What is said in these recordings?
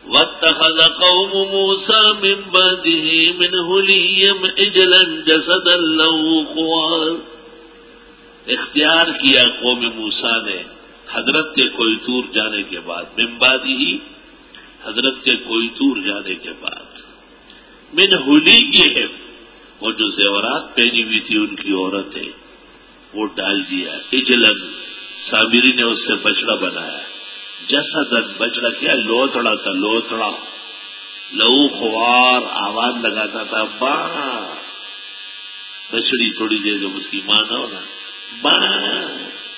واتخذ قوم موسى من بعده من حليهم عجلا جسدا له خوار. اختیار کیا قوم موسیٰ نے حضرت کے کوئی طور جانے کے بعد، من بعدہ حضرت کے کوئی طور جانے کے بعد، من حلیہم وہ جو زیورات پہنی ہوئی تھی ان کی عورتیں، وہ ڈال دیا. عجلن سامری نے اس سے بچڑا بنایا. جسدن بچڑا کیا؟ لوتڑا تھا، لوتڑا. لہو خوار آواز لگاتا تھا، باں. بچڑی تھوڑی دیر جب اس کی ماں نہ ہونا، باں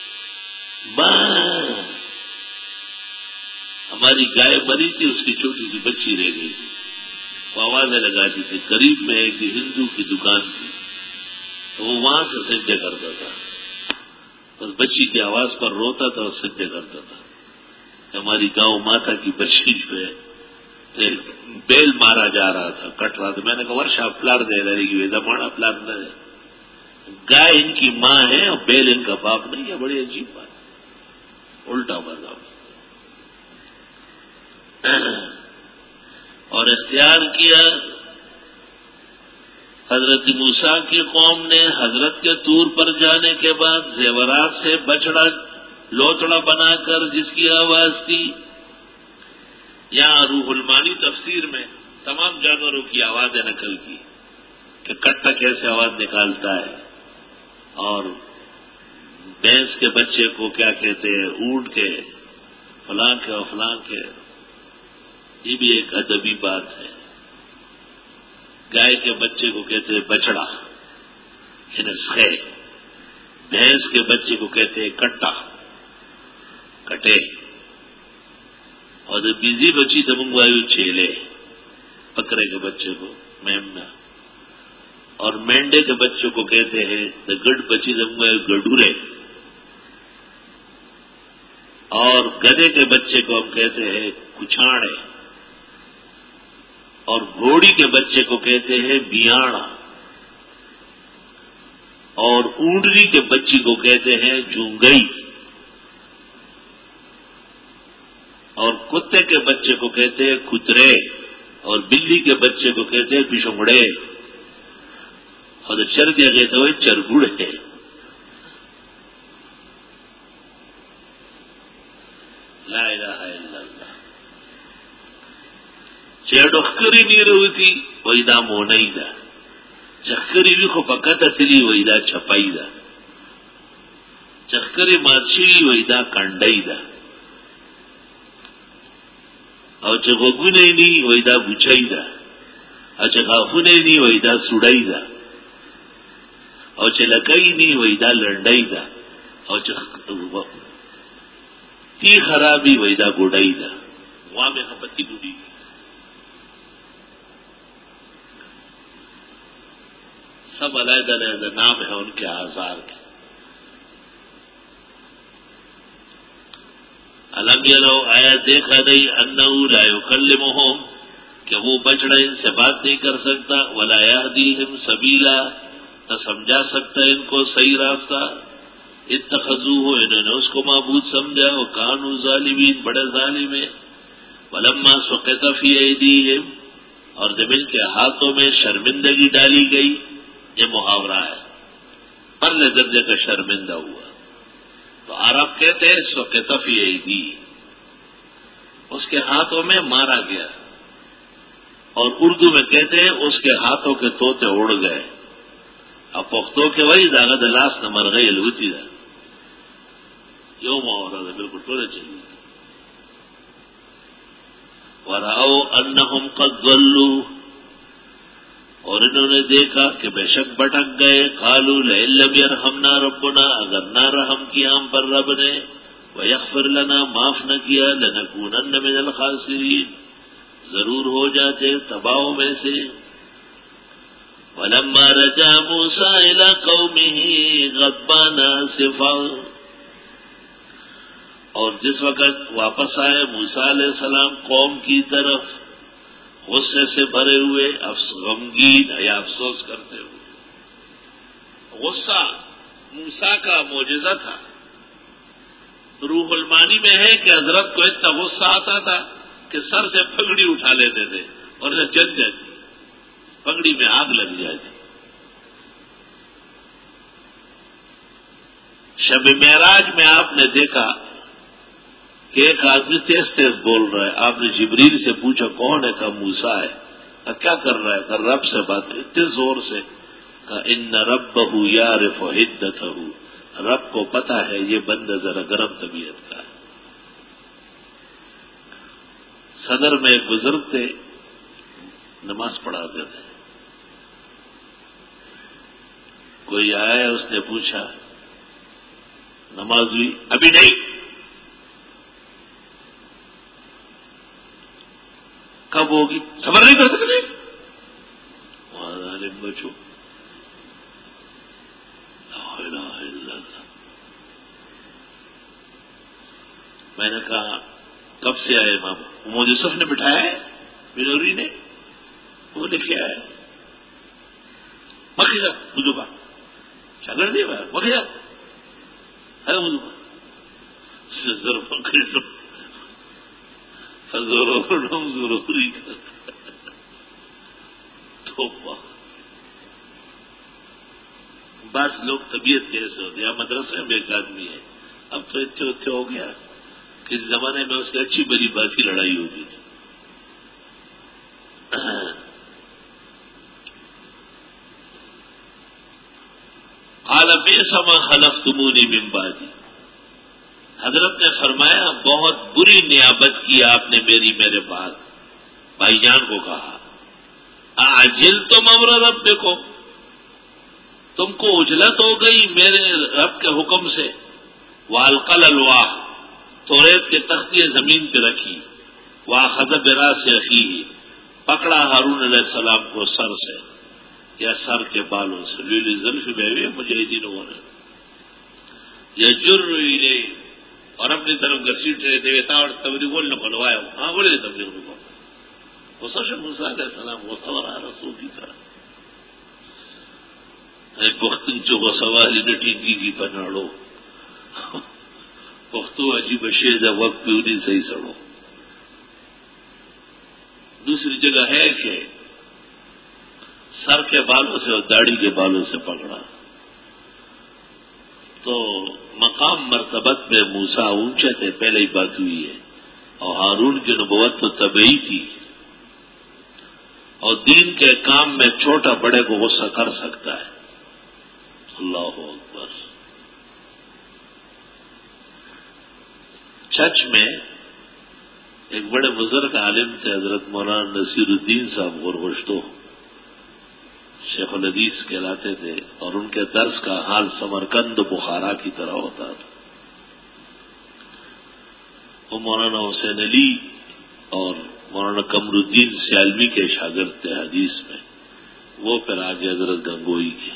باں. ہماری گائے مری تھی، اس کی چھوٹی سی بچی رہ گئی تھی، وہ آوازیں لگاتی تھی. قریب میں ایک ہندو کی دکان تھی، وہ وہاں سے سجدے کرتا تھا، بس بچی کی آواز پر روتا تھا اور سجدے کرتا تھا. ہماری گاؤں ماتا کی بچی جو ہے بیل مارا جا رہا تھا، کٹ رہا تھا. میں نے کہا ورشا پلار دے رہی کہ ویدا مانا پلار نہ ہے. گائے ان کی ماں ہے اور بیل ان کا باپ نہیں ہے. بڑی عجیب بات، الٹا مذہب. اور اختیار کیا حضرت موسیٰ کی قوم نے حضرت کے طور پر جانے کے بعد زیورات سے بچڑا لوتڑا بنا کر جس کی آواز تھی. یہاں روح المانی تفسیر میں تمام جانوروں کی آوازیں نقل کی کہ کٹا کیسے آواز نکالتا ہے، اور بھینس کے بچے کو کیا کہتے ہیں، اونٹ کے، فلاں کے اور فلاں کے. یہ بھی ایک ادبی بات ہے. گائے کے بچے کو کہتے ہیں بچڑا، خے. بھینس کے بچے کو کہتے ہیں کٹا، کٹے. اور جو بیزی بچی تو منگوائی چیلے، بکرے کے بچے کو میمنا. اور مینڈے کے بچوں کو کہتے ہیں گڈ بچی تو منگوائی گڈورے. اور گدے کے بچے کو ہم کہتے ہیں کچھاڑے. اور گھوڑی کے بچے کو کہتے ہیں بیاڑا. اور اونٹنی کے بچی کو کہتے ہیں جونگئی. اور کتے کے بچے کو کہتے ہیں کترے. اور بلی کے بچے کو کہتے ہیں پشمڑے. اور چرگے کہتے ہوئے چرگڑے. لا الہ الا اللہ. چیڈوخری نیرو تھی ویدا مونئی دا. چخری بھی خو پکت اتلی ویدا چھپائی دا. چخری مارچی ویدا کنڈئی دا. او چغوگونے نی ویدا بچائی دا. او چغاخونے نی ویدا سوڑائی دا. او چلکئی نی ویدا لنڈائی دا. او تی خرابی ویدا گوڑائی دا. وہاں میں خپتی گوڑی. سب علیحدہ علیحدہ نام ہے ان کے آزار کے. علم یلو آیا دیکھا نہیں انہو لا یکلمہم کہ وہ بچڑا ان سے بات نہیں کر سکتا، ولا یہدیہم سبیلا نہ سمجھا سکتا ان کو صحیح راستہ. اتخذوہ انہوں نے اس کو معبود سمجھا، وکانوا ظالمین بڑے ظالم ہیں. ولما سقط فی ایدیہم اور جب ان کے ہاتھوں میں شرمندگی ڈالی گئی، یہ محاورہ ہے، پرلے درجے کا شرمندہ ہوا. تو عرب کہتے ہیں سقط فی ایدی، اس کے ہاتھوں میں مارا گیا. اور اردو میں کہتے ہیں اس کے ہاتھوں کے طوطے اڑ گئے. اب پختوں کے وہی داغت لاس نہ مر گئی لوتی دا یوں محاورہ ہے، بالکل ٹولے چلیے. وَرَأَوْا أَنَّهُمْ قَدْ ضَلُّوا اور انہوں نے دیکھا کہ بے شک بھٹک گئے. قَالُوا لَئِن لَّمْ يَرْحَمْنَا رَبُّنَا اگر نہ رحم کیا ہم پر رب نے، وَيَغْفِرْ لَنَا معاف نہ کیا، لَنَكُونَنَّ مِنَ الْخَاسِرِينَ ضرور ہو جاتے تباہوں میں سے. وَلَمَّا رَجَعَ مُوسَىٰ إِلَىٰ قَوْمِهِ غَضْبَانَ آسِفًا اور جس وقت واپس آئے موسیٰ علیہ السلام قوم کی طرف غصے سے بھرے ہوئے، غمگین یا افسوس کرتے ہوئے. غصہ موسیٰ کا معجزہ تھا. روح المانی میں ہے کہ حضرت کو اتنا غصہ آتا تھا کہ سر سے پگڑی اٹھا لیتے تھے اور جب جل جاتی، پگڑی میں آگ لگ جاتی۔ شب معراج میں آپ نے دیکھا کہ ایک آدمی تیز تیز بول رہا ہے، آپ نے جبریل سے پوچھا کون ہے؟ کہا موسیٰ ہے۔ کہا کیا کر رہا ہے؟ کہا رب سے بات ہے، اتنے زور سے۔ کہا ان ربہ یعرف حدتہ، رب کو پتا ہے یہ بندہ ذرا گرم طبیعت کا ہے۔ صدر میں ایک بزرگ تھے، نماز پڑھاتے تھے، کوئی آیا، اس نے پوچھا نماز ہوئی؟ ابھی نہیں۔ کب ہوگی؟ صبر نہیں کر سکتے؟ بچو، لا الہ الا اللہ۔ میں نے کہا کب سے آئے امام؟ محمد یوسف نے بٹھایا ہے، بلوری نے، وہ لکھے آئے مکھی جا بدو کا شاگرد دے مکھی جا ہے بدو کا ضروری تو بعض لوگ طبیعت کیسے ہوتی ہے؟ مدرسے میں ایک آدمی ہے، اب تو اتنے اتنے ہو گیا، کس زمانے میں اس کی اچھی بری بات کی لڑائی ہوتی تھی۔ قال بئس ما خلفتمونی من بعدی، حضرت نے فرمایا بہت بری نیابت کی آپ نے میرے بعد۔ بھائی جان کو کہا اعجلتم امر ربکم، تم کو اجلت ہو گئی میرے رب کے حکم سے۔ والقى الالواح، توریت کے تختی زمین پہ رکھی۔ واخذ براس اخیہ، پکڑا ہارون علیہ السلام کو سر سے یا سر کے بالوں سے، لیلی زلف میں مجاہدینوں نے یجر الیہ، اور اپنی طرف گھسیٹ رہے تھے۔ اور تبلیغ بولنے کو لوایا، ہاں بولے تبلیغ کو غصہ موسیٰ علیہ السلام غصہ ورا رسول کی طرح پختن جو غصوالی نٹینگی کی پناڑو پختو عجیب شید وقت پہ انہیں صحیح سڑو۔ دوسری جگہ ہے کہ سر کے بالوں سے اور داڑھی کے بالوں سے پکڑا، تو مقام مرتبت میں موسیٰ اونچے تھے، پہلے ہی بات ہوئی ہے، اور ہارون کی نبوت تو طبعی تھی، اور دین کے کام میں چھوٹا بڑے کو غصہ کر سکتا ہے۔ اللہ اکبر۔ چرچ میں ایک بڑے بزرگ عالم تھے، حضرت مولانا نصیر الدین صاحب غرغشتو، شیخ الحدیث کہلاتے تھے، اور ان کے درس کا حال سمرقند بخارا کی طرح ہوتا تھا۔ وہ مولانا حسین علی اور مولانا قمر الدین سیالوی کے شاگرد تھے حدیث میں، وہ پھر آگے حضرت گنگوئی کے،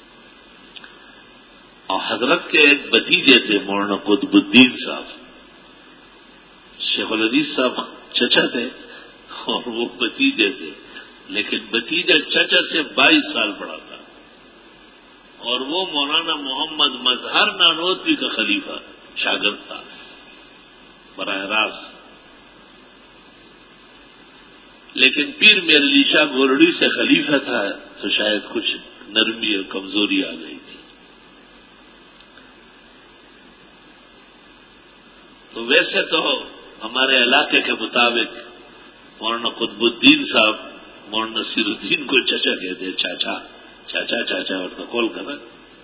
اور حضرت کے ایک بھتیجے تھے مولانا قطب الدین صاحب، شیخ الحدیث صاحب چچا تھے اور وہ بھتیجے تھے، لیکن بھتیجا چچا سے 22 سال بڑا تھا، اور وہ مولانا محمد مظہر نانوتوی کا خلیفہ شاگرد تھا براہ راست، لیکن پیر میر علی شاہ گولڑی سے خلیفہ تھا تو شاید کچھ نرمی اور کمزوری آ گئی تھی۔ تو ویسے تو ہمارے علاقے کے مطابق مولانا قطب الدین صاحب مولانا نصیر الدین کو چچا کہتے، چاچا چاچا چاچا، اور تو کال کرا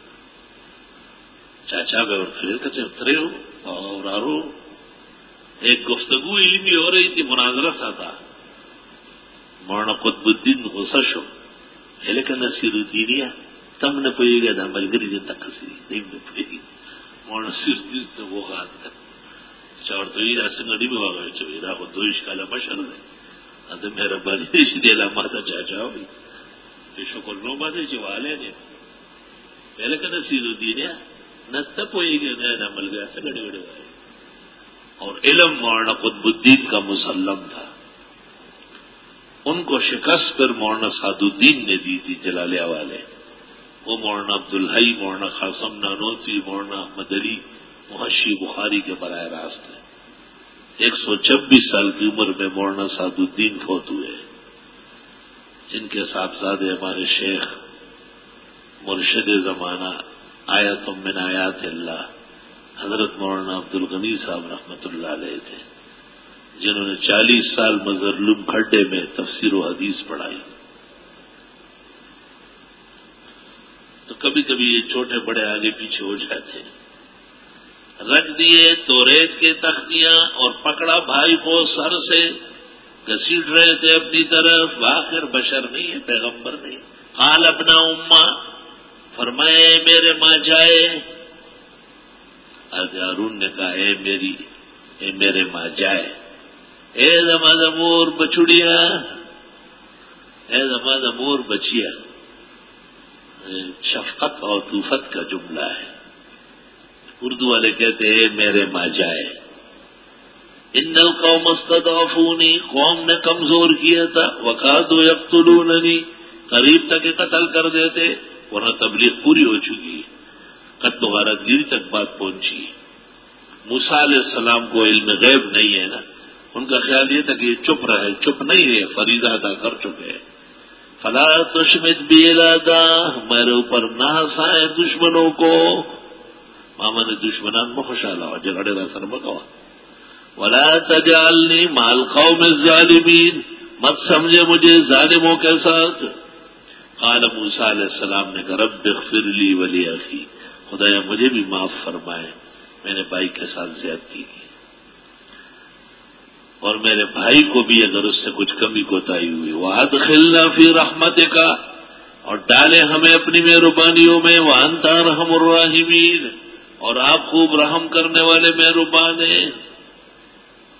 چاچا میں، اور پھر کہتے اترے ہو اور آرو۔ ایک گفتگو علمی ہو رہی تھی، مناظرہ سا تھا، مولانا قطب الدین غصہ شو لیکن نصیر الدینیا تم نے پوئے گا تھا ملگری دن تک کسی نہیں میں پوئے گی، مولانا نصیر الدین سے وہ ہاتھ کر چور تو یہ سنگڑی میں ہوگا چویرا کو دوش کالا بشر ہے تو میرا بلیش دیلا ماتا چاچا ہوئی یہ شکر نو باتیں چوالے نے پہلے کہ نصیر الدینیا نہ تب ہوئے گی نہ مل گیا سے گڑے گڑے ہوئے، اور علم مولانا قطب الدین کا مسلم تھا، ان کو شکست پر مولانا سعد الدین نے دی تھی جلالیہ والے، وہ مولانا عبدالحی، مولانا قاسم نانوتوی، مولانا احمد علی محشی بخاری کے براہ راست ہیں۔ 126 سال کی عمر میں مولانا سعد الدین فوت ہوئے، جن کے صاحبزادے ہمارے شیخ مرشد زمانہ آیت من آیات اللہ حضرت مولانا عبد الغنی صاحب رحمۃ اللہ علیہ تھے، جنہوں نے 40 سال مظلوم کھڈے میں تفسیر و حدیث پڑھائی۔ تو کبھی کبھی یہ چھوٹے بڑے آگے پیچھے ہو جاتے ہیں۔ رکھ دیے توریت کے تختیاں اور پکڑا بھائی کو سر سے، گھسیٹ رہے تھے اپنی طرف، آخر بشر نہیں ہے، پیغمبر نہیں۔ قال ابن امہ، فرمائے میرے ماں جائے۔ حضرت ہارون نے کہا اے میرے ماں جائے، اے زمور بچڑیا، اے زمور بچیا۔ شفقت اور طوفت کا جملہ ہے۔ اردو والے کہتے ہیں میرے ماں جائے۔ ان القوم استضعفونی، قوم نے کمزور کیا تھا، وکادوا یقتلوننی، قریب تک قتل کر دیتے، ورنہ تبلیغ پوری ہو چکی، قتل و غارت گیری تک بات پہنچی۔ موسیٰ علیہ السلام کو علم غیب نہیں ہے نا، ان کا خیال یہ تھا کہ یہ چپ رہے، چپ نہیں ہے، فریضہ ادا کر چکے۔ فلا تشمت بی الادا، میرے اوپر نہ ہنسائے دشمنوں کو، ماما نے دشمنان میں خوشحالہ ہوا، جگڑے رہا سر بکوا۔ ولا تجعلنی مع القوم الظالمین، مت سمجھے مجھے ظالموں کے ساتھ۔ قال موسیٰ علیہ السلام نے کہا رب اغفر لی ولی اخی، خدایا مجھے بھی معاف فرمائے، میں نے بھائی کے ساتھ زیادتی کی، اور میرے بھائی کو بھی اگر اس سے کچھ کمی کوتاہی ہوئی، وادخلنا فی رحمتک، اور ڈالے ہمیں اپنی مہربانیوں میں، وانت ارحم الراحمین، اور آپ خوب رحم کرنے والے مہربان ہیں۔